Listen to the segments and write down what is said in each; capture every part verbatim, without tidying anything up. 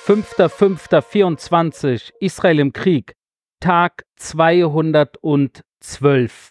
fünfter fünfter vierundzwanzig, Israel im Krieg, Tag zweihundertzwölf.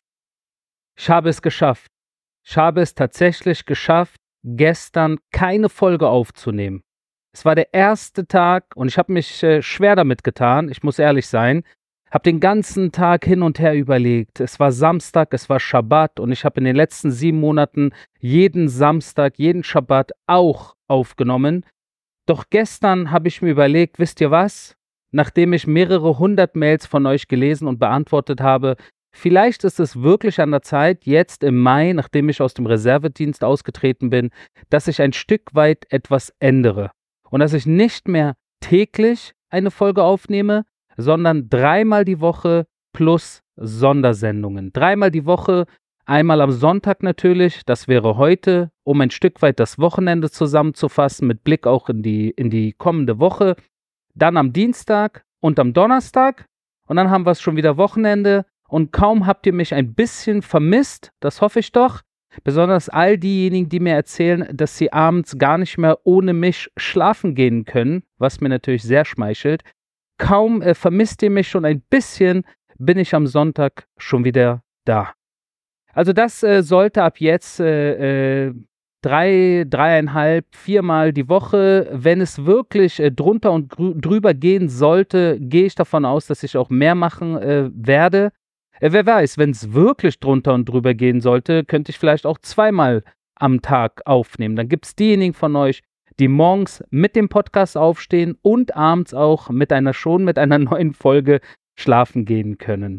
Ich habe es geschafft. Ich habe es tatsächlich geschafft, gestern keine Folge aufzunehmen. Es war der erste Tag und ich habe mich äh, schwer damit getan, ich muss ehrlich sein. Habe den ganzen Tag hin und her überlegt. Es war Samstag, es war Schabbat und ich habe in den letzten sieben Monaten jeden Samstag, jeden Schabbat auch aufgenommen. Doch gestern habe ich mir überlegt, wisst ihr was? Nachdem ich mehrere hundert Mails von euch gelesen und beantwortet habe, vielleicht ist es wirklich an der Zeit, jetzt im Mai, nachdem ich aus dem Reservedienst ausgetreten bin, dass ich ein Stück weit etwas ändere. Und dass ich nicht mehr täglich eine Folge aufnehme, sondern dreimal die Woche plus Sondersendungen. Dreimal die Woche, einmal am Sonntag natürlich, das wäre heute, um ein Stück weit das Wochenende zusammenzufassen, mit Blick auch in die, in die kommende Woche. Dann am Dienstag und am Donnerstag und dann haben wir es schon wieder Wochenende und kaum habt ihr mich ein bisschen vermisst, das hoffe ich doch, besonders all diejenigen, die mir erzählen, dass sie abends gar nicht mehr ohne mich schlafen gehen können, was mir natürlich sehr schmeichelt. Kaum äh, vermisst ihr mich schon ein bisschen, bin ich am Sonntag schon wieder da. Also das äh, sollte ab jetzt äh, äh, drei, dreieinhalb, viermal die Woche, wenn es wirklich äh, drunter und grü- drüber gehen sollte, gehe ich davon aus, dass ich auch mehr machen äh, werde. Äh, wer weiß, wenn es wirklich drunter und drüber gehen sollte, könnte ich vielleicht auch zweimal am Tag aufnehmen. Dann gibt es diejenigen von euch, die morgens mit dem Podcast aufstehen und abends auch mit einer schon mit einer neuen Folge schlafen gehen können.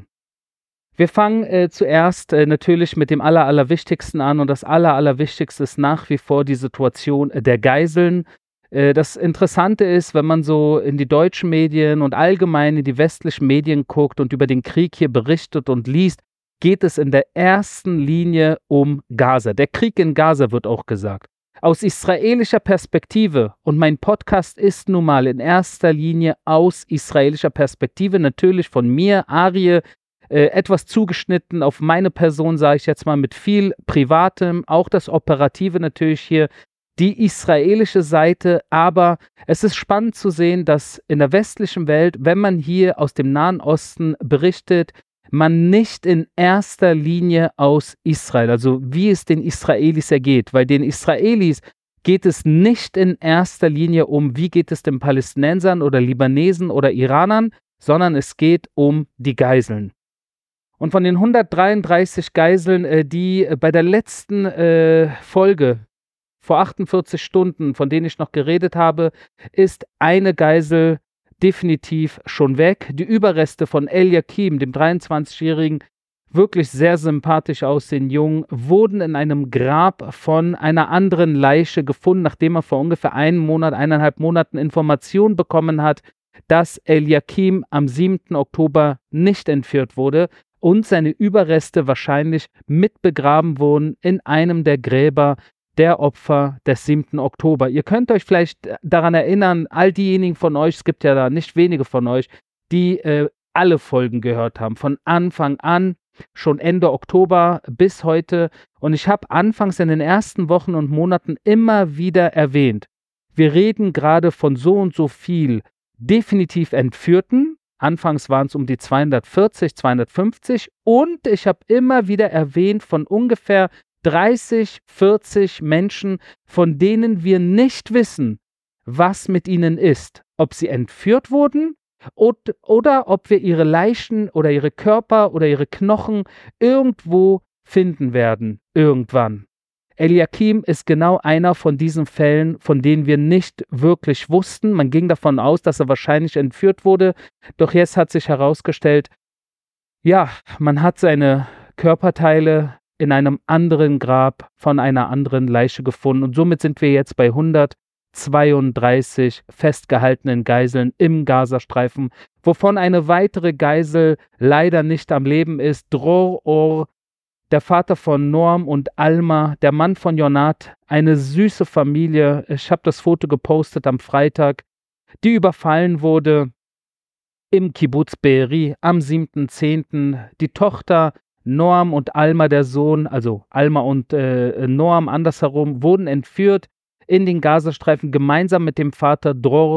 Wir fangen äh, zuerst äh, natürlich mit dem aller, Allerwichtigsten an und das aller, Allerwichtigste ist nach wie vor die Situation der Geiseln. Äh, das Interessante ist, wenn man so in die deutschen Medien und allgemein in die westlichen Medien guckt und über den Krieg hier berichtet und liest, geht es in der ersten Linie um Gaza. Der Krieg in Gaza wird auch gesagt. Aus israelischer Perspektive, und mein Podcast ist nun mal in erster Linie aus israelischer Perspektive, natürlich von mir, Arie, Äh, etwas zugeschnitten auf meine Person, sage ich jetzt mal, mit viel Privatem, auch das Operative natürlich hier, die israelische Seite, aber es ist spannend zu sehen, dass in der westlichen Welt, wenn man hier aus dem Nahen Osten berichtet, man nicht in erster Linie aus Israel, also wie es den Israelis ergeht, weil den Israelis geht es nicht in erster Linie um, wie geht es den Palästinensern oder Libanesen oder Iranern, sondern es geht um die Geiseln. Und von den hundertdreiunddreißig Geiseln, äh, die äh, bei der letzten äh, Folge vor achtundvierzig Stunden, von denen ich noch geredet habe, ist eine Geisel definitiv schon weg. Die Überreste von Eliakim, dem dreiundzwanzigjährigen, wirklich sehr sympathisch aussehenden Jungen, wurden in einem Grab von einer anderen Leiche gefunden, nachdem er vor ungefähr einem Monat, eineinhalb Monaten Information bekommen hat, dass Eliakim am siebten Oktober nicht entführt wurde und seine Überreste wahrscheinlich mit begraben wurden in einem der Gräber der Opfer des siebten Oktober. Ihr könnt euch vielleicht daran erinnern, all diejenigen von euch, es gibt ja da nicht wenige von euch, die äh, alle Folgen gehört haben, von Anfang an, schon Ende Oktober bis heute. Und ich habe anfangs in den ersten Wochen und Monaten immer wieder erwähnt, wir reden gerade von so und so viel definitiv Entführten. Anfangs waren es um die zweihundertvierzig, zweihundertfünfzig und ich habe immer wieder erwähnt von ungefähr dreißig, vierzig Menschen, von denen wir nicht wissen, was mit ihnen ist. Ob sie entführt wurden und, oder ob wir ihre Leichen oder ihre Körper oder ihre Knochen irgendwo finden werden, irgendwann. Eliakim ist genau einer von diesen Fällen, von denen wir nicht wirklich wussten. Man ging davon aus, dass er wahrscheinlich entführt wurde. Doch jetzt hat sich herausgestellt, ja, man hat seine Körperteile in einem anderen Grab von einer anderen Leiche gefunden. Und somit sind wir jetzt bei hundertzweiunddreißig festgehaltenen Geiseln im Gazastreifen, wovon eine weitere Geisel leider nicht am Leben ist. Dror Or, der Vater von Norm und Alma, der Mann von Jonat, eine süße Familie. Ich habe das Foto gepostet am Freitag, die überfallen wurde im Kibbutz Be'eri am siebten zehnten Die Tochter Norm und Alma, der Sohn, also Alma und äh, Norm andersherum, wurden entführt in den Gazastreifen gemeinsam mit dem Vater Dror.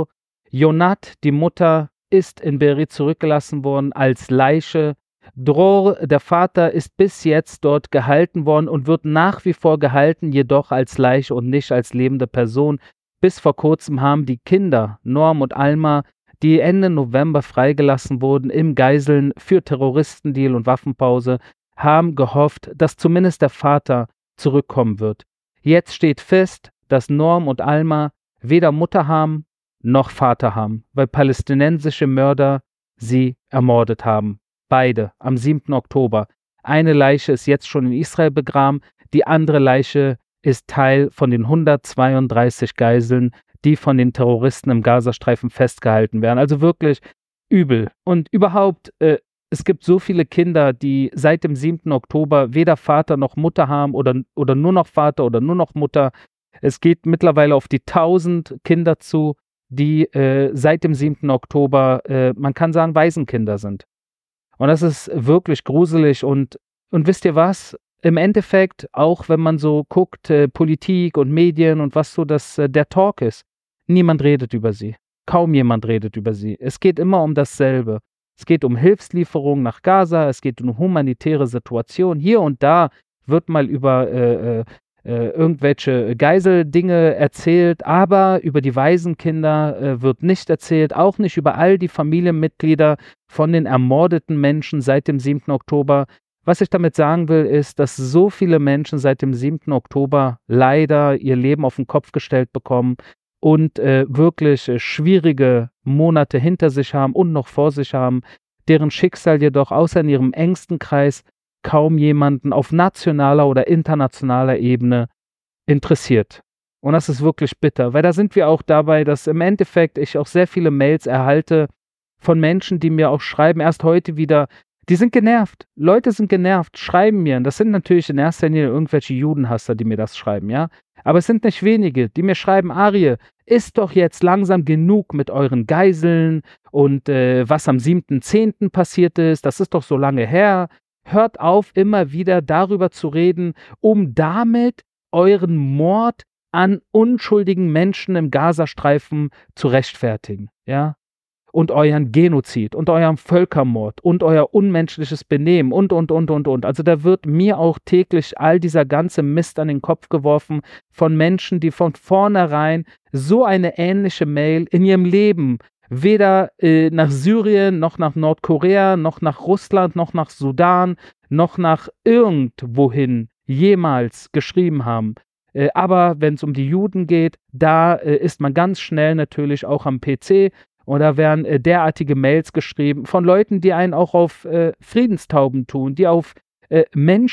Jonat, die Mutter, ist in Be'eri zurückgelassen worden als Leiche. Dror, der Vater, ist bis jetzt dort gehalten worden und wird nach wie vor gehalten, jedoch als Leiche und nicht als lebende Person. Bis vor kurzem haben die Kinder, Norm und Alma, die Ende November freigelassen wurden im Geiseln für Terroristendeal und Waffenpause, haben gehofft, dass zumindest der Vater zurückkommen wird. Jetzt steht fest, dass Norm und Alma weder Mutter haben noch Vater haben, weil palästinensische Mörder sie ermordet haben. Beide am siebten Oktober. Eine Leiche ist jetzt schon in Israel begraben, die andere Leiche ist Teil von den hundertzweiunddreißig Geiseln, die von den Terroristen im Gazastreifen festgehalten werden. Also wirklich übel. Und überhaupt, äh, es gibt so viele Kinder, die seit dem siebten Oktober weder Vater noch Mutter haben oder, oder nur noch Vater oder nur noch Mutter. Es geht mittlerweile auf die tausend Kinder zu, die äh, seit dem siebten Oktober, äh, man kann sagen, Waisenkinder sind. Und das ist wirklich gruselig. Und, und wisst ihr was? Im Endeffekt, auch wenn man so guckt, äh, Politik und Medien und was so das, äh, der Talk ist, niemand redet über sie. Kaum jemand redet über sie. Es geht immer um dasselbe. Es geht um Hilfslieferungen nach Gaza, es geht um humanitäre Situation. Hier und da wird mal über äh, äh, Äh, irgendwelche Geiseldinge erzählt, aber über die Waisenkinder äh, wird nicht erzählt, auch nicht über all die Familienmitglieder von den ermordeten Menschen seit dem siebten Oktober. Was ich damit sagen will, ist, dass so viele Menschen seit dem siebten Oktober leider ihr Leben auf den Kopf gestellt bekommen und äh, wirklich äh, schwierige Monate hinter sich haben und noch vor sich haben, deren Schicksal jedoch außer in ihrem engsten Kreis kaum jemanden auf nationaler oder internationaler Ebene interessiert. Und das ist wirklich bitter, weil da sind wir auch dabei, dass im Endeffekt ich auch sehr viele Mails erhalte von Menschen, die mir auch schreiben, erst heute wieder, die sind genervt. Leute sind genervt, schreiben mir. Und das sind natürlich in erster Linie irgendwelche Judenhasser, die mir das schreiben, ja. Aber es sind nicht wenige, die mir schreiben, Arie, ist doch jetzt langsam genug mit euren Geiseln und äh, was am siebten zehnten passiert ist, das ist doch so lange her. Hört auf, immer wieder darüber zu reden, um damit euren Mord an unschuldigen Menschen im Gazastreifen zu rechtfertigen, ja? Und euren Genozid und euren Völkermord und euer unmenschliches Benehmen und, und, und, und, und. Also da wird mir auch täglich all dieser ganze Mist an den Kopf geworfen von Menschen, die von vornherein so eine ähnliche Mail in ihrem Leben weder äh, nach Syrien, noch nach Nordkorea, noch nach Russland, noch nach Sudan, noch nach irgendwohin jemals geschrieben haben. Äh, aber wenn es um die Juden geht, da äh, ist man ganz schnell natürlich auch am P C und da werden äh, derartige Mails geschrieben von Leuten, die einen auch auf äh, Friedenstauben tun, die auf äh,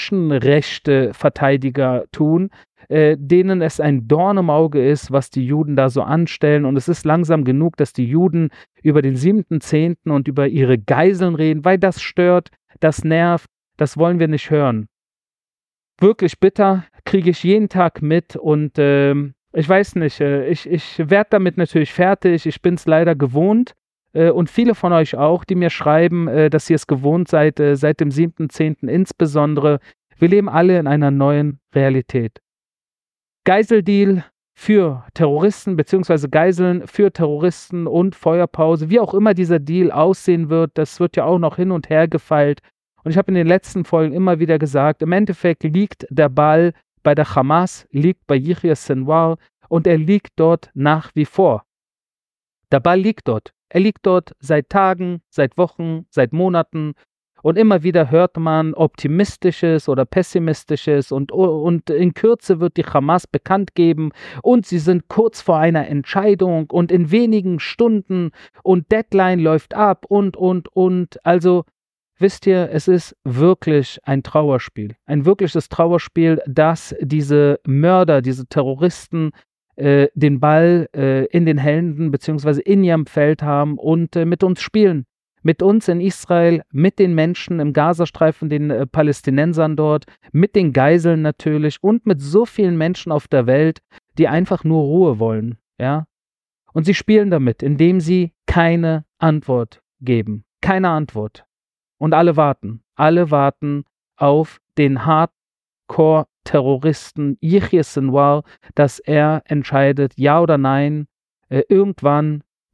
Menschenrechte-Verteidiger tun, Äh, denen es ein Dorn im Auge ist, was die Juden da so anstellen. Und es ist langsam genug, dass die Juden über den siebten zehnten und über ihre Geiseln reden, weil das stört, das nervt, das wollen wir nicht hören. Wirklich bitter, kriege ich jeden Tag mit und äh, ich weiß nicht, äh, ich, ich werde damit natürlich fertig, ich bin es leider gewohnt. Äh, und viele von euch auch, die mir schreiben, äh, dass ihr es gewohnt seid, äh, seit dem siebten zehnten insbesondere. Wir leben alle in einer neuen Realität. Geiseldeal für Terroristen beziehungsweise Geiseln für Terroristen und Feuerpause, wie auch immer dieser Deal aussehen wird, das wird ja auch noch hin und her gefeilt. Und ich habe in den letzten Folgen immer wieder gesagt, im Endeffekt liegt der Ball bei der Hamas, liegt bei Yahya Sinwar und er liegt dort nach wie vor. Der Ball liegt dort. Er liegt dort seit Tagen, seit Wochen, seit Monaten. Und immer wieder hört man Optimistisches oder Pessimistisches und, und in Kürze wird die Hamas bekannt geben und sie sind kurz vor einer Entscheidung und in wenigen Stunden und Deadline läuft ab und, und, und. Also wisst ihr, es ist wirklich ein Trauerspiel, ein wirkliches Trauerspiel, dass diese Mörder, diese Terroristen äh, den Ball äh, in den Händen beziehungsweise in ihrem Feld haben und äh, mit uns spielen. Mit uns in Israel, mit den Menschen im Gazastreifen, den äh, Palästinensern dort, mit den Geiseln natürlich und mit so vielen Menschen auf der Welt, die einfach nur Ruhe wollen, ja. Und sie spielen damit, indem sie keine Antwort geben. Keine Antwort. Und alle warten. Alle warten auf den Hardcore-Terroristen Yahya Sinwar, dass er entscheidet, ja oder nein, äh, irgendwann,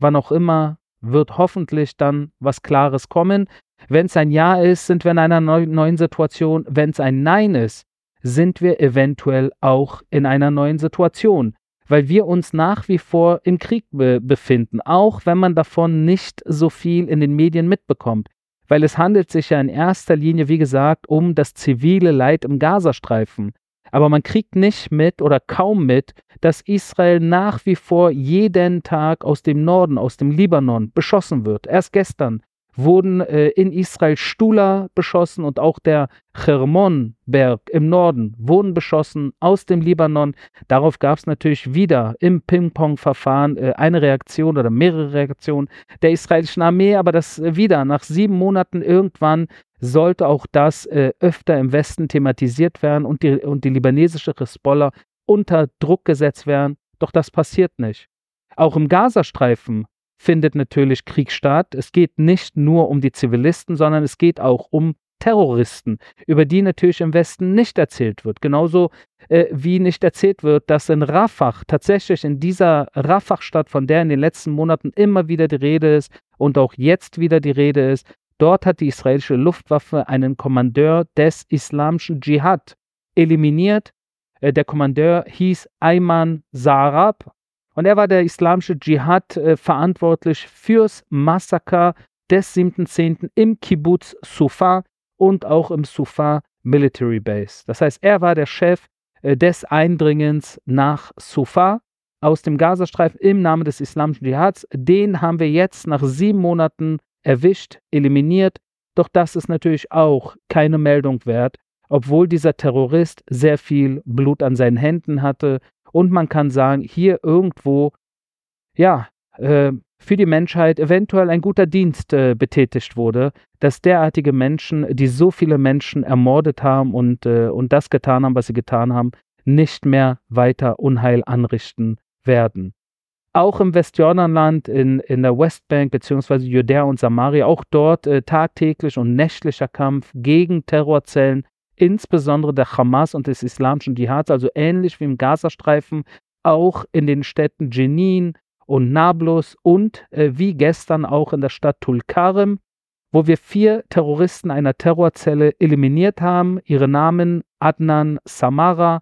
wann auch immer, wird hoffentlich dann was Klares kommen. Wenn es ein Ja ist, sind wir in einer neu- neuen Situation. Wenn es ein Nein ist, sind wir eventuell auch in einer neuen Situation, weil wir uns nach wie vor im Krieg be befinden, auch wenn man davon nicht so viel in den Medien mitbekommt. Weil es handelt sich ja in erster Linie, wie gesagt, um das zivile Leid im Gazastreifen. Aber man kriegt nicht mit oder kaum mit, dass Israel nach wie vor jeden Tag aus dem Norden, aus dem Libanon beschossen wird. Erst gestern wurden äh, in Israel Stula beschossen und auch der Hermon-Berg im Norden wurden beschossen aus dem Libanon. Darauf gab es natürlich wieder im Ping-Pong-Verfahren äh, eine Reaktion oder mehrere Reaktionen der israelischen Armee, aber das äh, wieder nach sieben Monaten irgendwann sollte auch das äh, öfter im Westen thematisiert werden und die, und die libanesische Hisbollah unter Druck gesetzt werden. Doch das passiert nicht. Auch im Gazastreifen findet natürlich Krieg statt. Es geht nicht nur um die Zivilisten, sondern es geht auch um Terroristen, über die natürlich im Westen nicht erzählt wird. Genauso äh, wie nicht erzählt wird, dass in Rafah, tatsächlich in dieser Rafah-Stadt, von der in den letzten Monaten immer wieder die Rede ist und auch jetzt wieder die Rede ist, dort hat die israelische Luftwaffe einen Kommandeur des islamischen Dschihad eliminiert. Äh, der Kommandeur hieß Ayman Sarab. Und er war der islamische Dschihad äh, verantwortlich fürs Massaker des siebten zehnten im Kibbutz Sufa und auch im Sufa Military Base. Das heißt, er war der Chef äh, des Eindringens nach Sufa aus dem Gazastreifen im Namen des islamischen Dschihads. Den haben wir jetzt nach sieben Monaten erwischt, eliminiert. Doch das ist natürlich auch keine Meldung wert, obwohl dieser Terrorist sehr viel Blut an seinen Händen hatte. Und man kann sagen, hier irgendwo, ja, äh, für die Menschheit eventuell ein guter Dienst äh, betätigt wurde, dass derartige Menschen, die so viele Menschen ermordet haben und, äh, und das getan haben, was sie getan haben, nicht mehr weiter Unheil anrichten werden. Auch im Westjordanland, in, in der Westbank bzw. Judäa und Samaria, auch dort äh, tagtäglich und nächtlicher Kampf gegen Terrorzellen, insbesondere der Hamas und des islamischen Dschihads, also ähnlich wie im Gazastreifen, auch in den Städten Jenin und Nablus und äh, wie gestern auch in der Stadt Tulkarem, wo wir vier Terroristen einer Terrorzelle eliminiert haben. Ihre Namen Adnan Samara,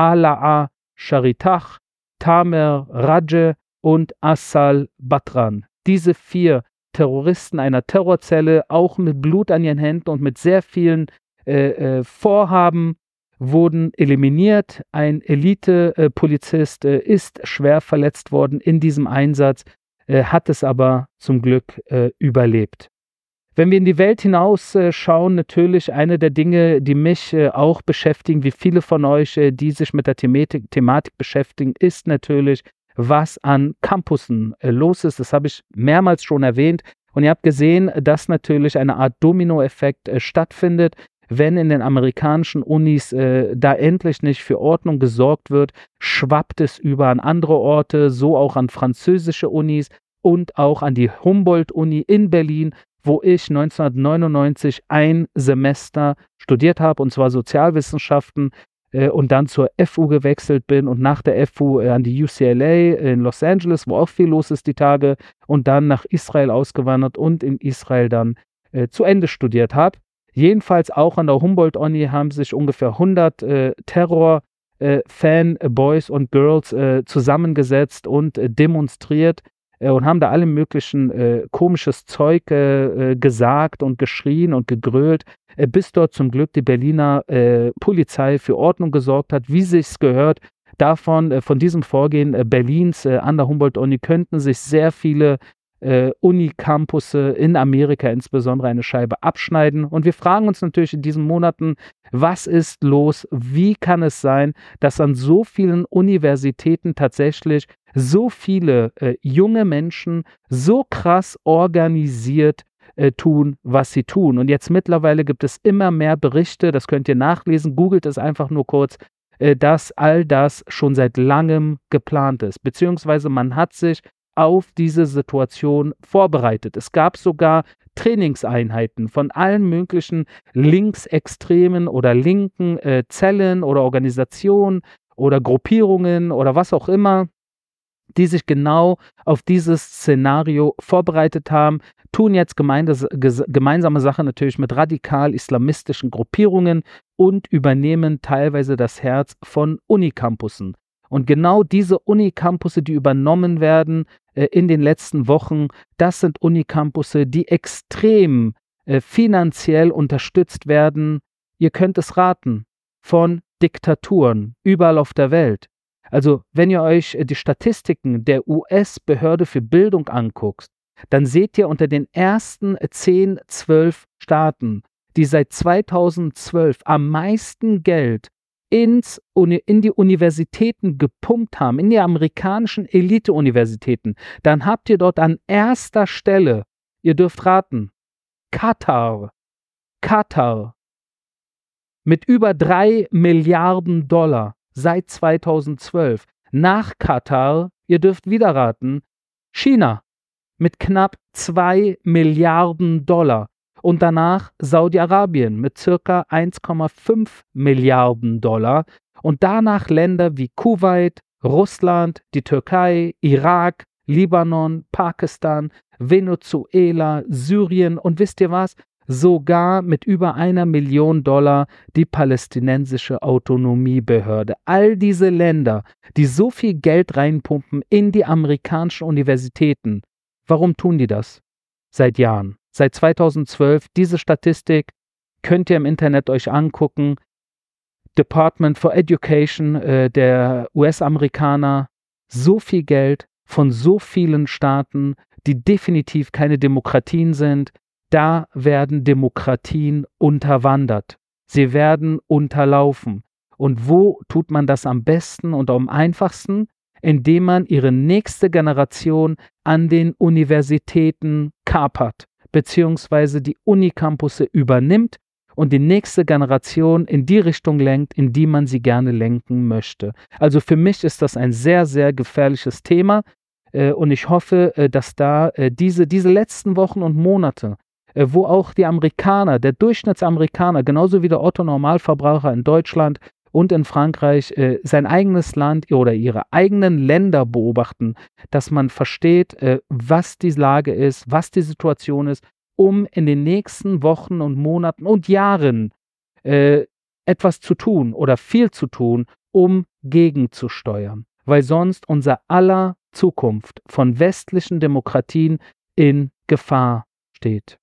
Ala'a Sharitach, Tamer Raje und Asal Batran. Diese vier Terroristen einer Terrorzelle, auch mit Blut an ihren Händen und mit sehr vielen Äh, äh, Vorhaben, wurden eliminiert. Ein Elite-Polizist äh, ist schwer verletzt worden in diesem Einsatz, äh, hat es aber zum Glück äh, überlebt. Wenn wir in die Welt hinaus äh, schauen, natürlich eine der Dinge, die mich äh, auch beschäftigen, wie viele von euch, äh, die sich mit der Thematik, Thematik beschäftigen, ist natürlich, was an Campussen äh, los ist. Das habe ich mehrmals schon erwähnt. Und ihr habt gesehen, dass natürlich eine Art Dominoeffekt äh, stattfindet. Wenn in den amerikanischen Unis äh, da endlich nicht für Ordnung gesorgt wird, schwappt es über an andere Orte, so auch an französische Unis und auch an die Humboldt-Uni in Berlin, wo ich neunzehnhundertneunundneunzig ein Semester studiert habe, und zwar Sozialwissenschaften, äh, und dann zur F U gewechselt bin und nach der F U äh, an die U C L A in Los Angeles, wo auch viel los ist die Tage, und dann nach Israel ausgewandert und in Israel dann äh, zu Ende studiert habe. Jedenfalls auch an der Humboldt-Uni haben sich ungefähr hundert äh, Terror-Fan-Boys äh, und Girls äh, zusammengesetzt und äh, demonstriert äh, und haben da alle möglichen äh, komisches Zeug äh, gesagt und geschrien und gegrölt, äh, bis dort zum Glück die Berliner äh, Polizei für Ordnung gesorgt hat, wie sich's gehört. Davon, äh, von diesem Vorgehen äh, Berlins äh, an der Humboldt-Uni könnten sich sehr viele Äh, Uni-Campusse in Amerika insbesondere eine Scheibe abschneiden. Und wir fragen uns natürlich in diesen Monaten, was ist los? Wie kann es sein, dass an so vielen Universitäten tatsächlich so viele äh, junge Menschen so krass organisiert äh, tun, was sie tun? Und jetzt mittlerweile gibt es immer mehr Berichte, das könnt ihr nachlesen, googelt es einfach nur kurz, äh, dass all das schon seit langem geplant ist. Beziehungsweise man hat sich auf diese Situation vorbereitet. Es gab sogar Trainingseinheiten von allen möglichen linksextremen oder linken äh, Zellen oder Organisationen oder Gruppierungen oder was auch immer, die sich genau auf dieses Szenario vorbereitet haben, tun jetzt gemeinde, ges, gemeinsame Sache natürlich mit radikal-islamistischen Gruppierungen und übernehmen teilweise das Herz von Unicampussen. Und genau diese Unicampusse, die übernommen werden äh, in den letzten Wochen, das sind Unicampusse, die extrem äh, finanziell unterstützt werden. Ihr könnt es raten, von Diktaturen überall auf der Welt. Also wenn ihr euch äh, die Statistiken der U S-Behörde für Bildung anguckt, dann seht ihr unter den ersten zehn, zwölf Staaten, die seit zweitausendzwölf am meisten Geld ins, in die Universitäten gepumpt haben, in die amerikanischen Elite-Universitäten, dann habt ihr dort an erster Stelle, ihr dürft raten, Katar. Katar mit über drei Milliarden Dollar seit zweitausendzwölf. Nach Katar, ihr dürft wieder raten, China mit knapp zwei Milliarden Dollar. Und danach Saudi-Arabien mit circa eins Komma fünf Milliarden Dollar. Und danach Länder wie Kuwait, Russland, die Türkei, Irak, Libanon, Pakistan, Venezuela, Syrien und wisst ihr was? Sogar mit über einer Million Dollar die palästinensische Autonomiebehörde. All diese Länder, die so viel Geld reinpumpen in die amerikanischen Universitäten. Warum tun die das? Seit Jahren. Seit zweitausendzwölf, diese Statistik könnt ihr im Internet euch angucken. Department for Education äh, der U S-Amerikaner, so viel Geld von so vielen Staaten, die definitiv keine Demokratien sind. Da werden Demokratien unterwandert. Sie werden unterlaufen. Und wo tut man das am besten und am einfachsten? Indem man ihre nächste Generation an den Universitäten kapert, beziehungsweise die Unicampusse übernimmt und die nächste Generation in die Richtung lenkt, in die man sie gerne lenken möchte. Also für mich ist das ein sehr, sehr gefährliches Thema äh, und ich hoffe, äh, dass da äh, diese, diese letzten Wochen und Monate, äh, wo auch die Amerikaner, der Durchschnittsamerikaner, genauso wie der Otto-Normalverbraucher in Deutschland und in Frankreich äh, sein eigenes Land oder ihre eigenen Länder beobachten, dass man versteht, äh, was die Lage ist, was die Situation ist, um in den nächsten Wochen und Monaten und Jahren äh, etwas zu tun oder viel zu tun, um gegenzusteuern, weil sonst unser aller Zukunft von westlichen Demokratien in Gefahr steht.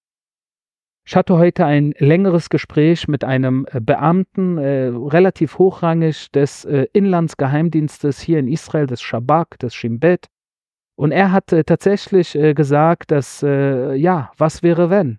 Ich hatte heute ein längeres Gespräch mit einem Beamten, äh, relativ hochrangig des äh, Inlandsgeheimdienstes hier in Israel, des Shabak, des Shin Bet. Und er hat äh, tatsächlich äh, gesagt, dass, äh, ja, was wäre wenn?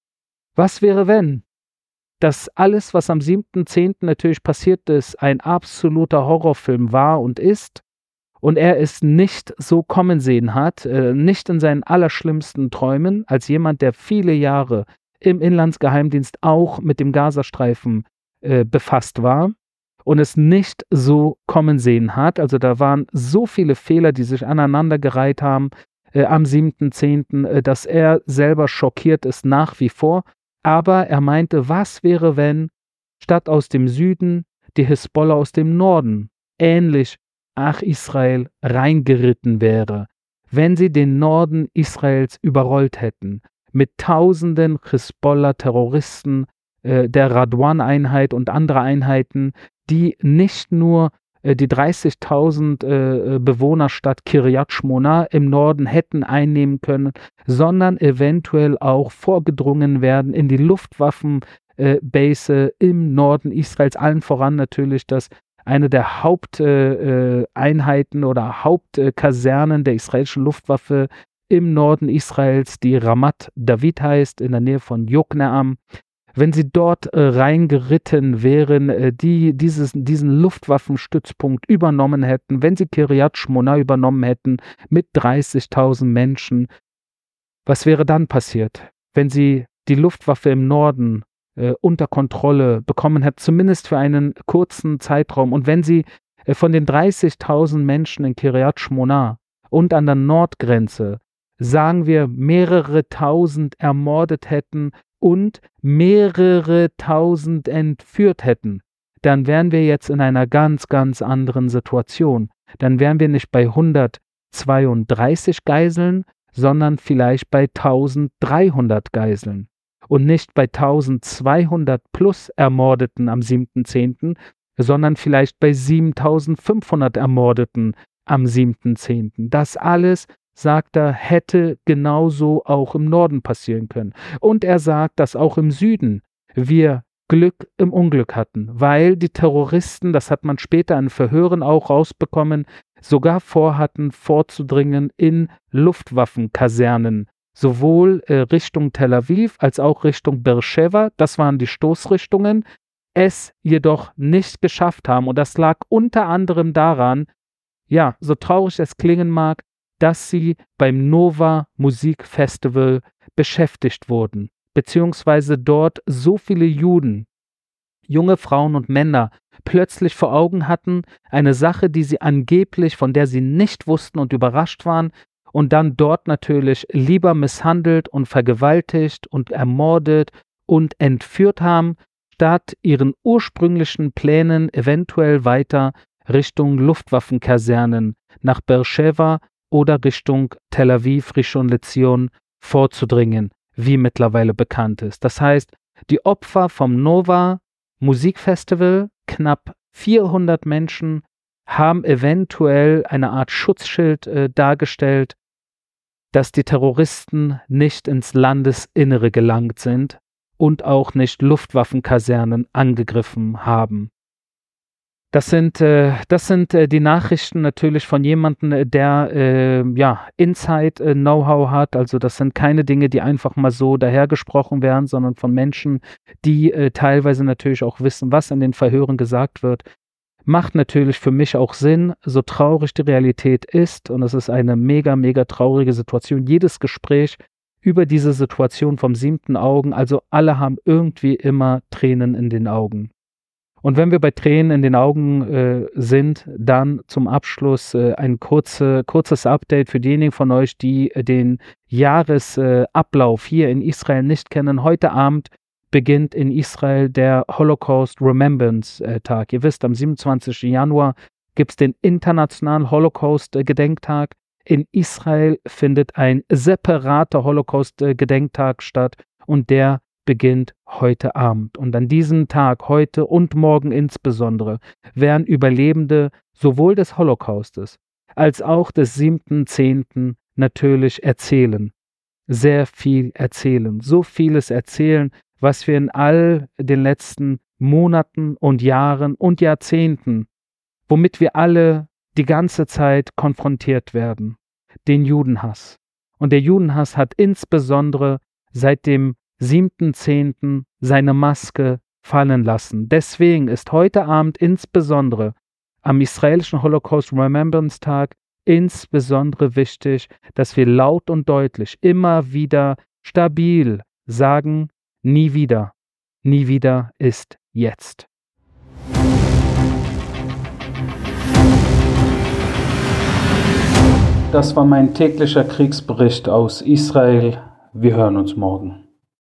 Was wäre wenn? Dass alles, was am siebten zehnten natürlich passiert ist, ein absoluter Horrorfilm war und ist. Und er es nicht so kommen sehen hat, äh, nicht in seinen allerschlimmsten Träumen, als jemand, der viele Jahre im Inlandsgeheimdienst auch mit dem Gazastreifen äh, befasst war und es nicht so kommen sehen hat. Also da waren so viele Fehler, die sich aneinandergereiht haben äh, am siebten zehnten, äh, dass er selber schockiert ist nach wie vor. Aber er meinte, was wäre, wenn statt aus dem Süden die Hisbollah aus dem Norden ähnlich nach Israel reingeritten wäre, wenn sie den Norden Israels überrollt hätten, mit tausenden Hisbollah-Terroristen äh, der Radwan-Einheit und andere Einheiten, die nicht nur äh, die dreißigtausend äh, Bewohnerstadt Kiryat Shmona im Norden hätten einnehmen können, sondern eventuell auch vorgedrungen werden in die Luftwaffenbase äh, im Norden Israels, allen voran natürlich das eine der Haupteinheiten äh, oder Hauptkasernen der israelischen Luftwaffe im Norden Israels, die Ramat David heißt, in der Nähe von Yokneam. Wenn sie dort äh, reingeritten wären, äh, die dieses, diesen Luftwaffenstützpunkt übernommen hätten, wenn sie Kiryat Shmona übernommen hätten mit dreißigtausend Menschen, was wäre dann passiert, wenn sie die Luftwaffe im Norden äh, unter Kontrolle bekommen hätten, zumindest für einen kurzen Zeitraum, und wenn sie äh, von den dreißigtausend Menschen in Kiryat Shmona und an der Nordgrenze, sagen wir, mehrere tausend ermordet hätten und mehrere tausend entführt hätten, dann wären wir jetzt in einer ganz, ganz anderen Situation. Dann wären wir nicht bei hundert tausendzweiunddreißig Geiseln, sondern vielleicht bei tausenddreihundert Geiseln. Und nicht bei tausendzweihundert plus Ermordeten am siebten zehnten, sondern vielleicht bei siebentausendfünfhundert Ermordeten am siebten zehnten. Das alles, sagt er, hätte genauso auch im Norden passieren können. Und er sagt, dass auch im Süden wir Glück im Unglück hatten, weil die Terroristen, das hat man später in Verhören auch rausbekommen, sogar vorhatten, vorzudringen in Luftwaffenkasernen, sowohl äh, Richtung Tel Aviv als auch Richtung Beersheva. Das waren die Stoßrichtungen, es jedoch nicht geschafft haben. Und das lag unter anderem daran, ja, so traurig es klingen mag, dass sie beim Nova Musikfestival beschäftigt wurden, beziehungsweise dort so viele Juden, junge Frauen und Männer plötzlich vor Augen hatten, eine Sache, die sie angeblich, von der sie nicht wussten und überrascht waren, und dann dort natürlich lieber misshandelt und vergewaltigt und ermordet und entführt haben, statt ihren ursprünglichen Plänen eventuell weiter Richtung Luftwaffenkasernen nach Beersheva oder Richtung Tel Aviv, Rishon LeZion vorzudringen, wie mittlerweile bekannt ist. Das heißt, die Opfer vom Nova Musikfestival, knapp vierhundert Menschen, haben eventuell eine Art Schutzschild äh, dargestellt, dass die Terroristen nicht ins Landesinnere gelangt sind und auch nicht Luftwaffenkasernen angegriffen haben. Das sind, äh, das sind äh, die Nachrichten natürlich von jemandem, der äh, ja, Inside-Know-how hat. Also das sind keine Dinge, die einfach mal so dahergesprochen werden, sondern von Menschen, die äh, teilweise natürlich auch wissen, was in den Verhören gesagt wird. Macht natürlich für mich auch Sinn, so traurig die Realität ist. Und es ist eine mega, mega traurige Situation. Jedes Gespräch über diese Situation vom siebten Augen, also alle haben irgendwie immer Tränen in den Augen. Und wenn wir bei Tränen in den Augen äh, sind, dann zum Abschluss äh, ein kurze, kurzes Update für diejenigen von euch, die äh, den Jahresablauf äh, hier in Israel nicht kennen. Heute Abend beginnt in Israel der Holocaust Remembrance äh, Tag. Ihr wisst, am siebenundzwanzigsten Januar gibt es den internationalen Holocaust-Gedenktag. In Israel findet ein separater Holocaust-Gedenktag statt und der beginnt heute Abend. Und an diesem Tag, heute und morgen insbesondere, werden Überlebende sowohl des Holocaustes als auch des siebten zehnten natürlich erzählen. Sehr viel erzählen. So vieles erzählen, was wir in all den letzten Monaten und Jahren und Jahrzehnten, womit wir alle die ganze Zeit konfrontiert werden. Den Judenhass. Und der Judenhass hat insbesondere seit dem siebten zehnten seine Maske fallen lassen. Deswegen ist heute Abend insbesondere am israelischen Holocaust Remembrance Tag insbesondere wichtig, dass wir laut und deutlich immer wieder stabil sagen, nie wieder, nie wieder ist jetzt. Das war mein täglicher Kriegsbericht aus Israel. Wir hören uns morgen.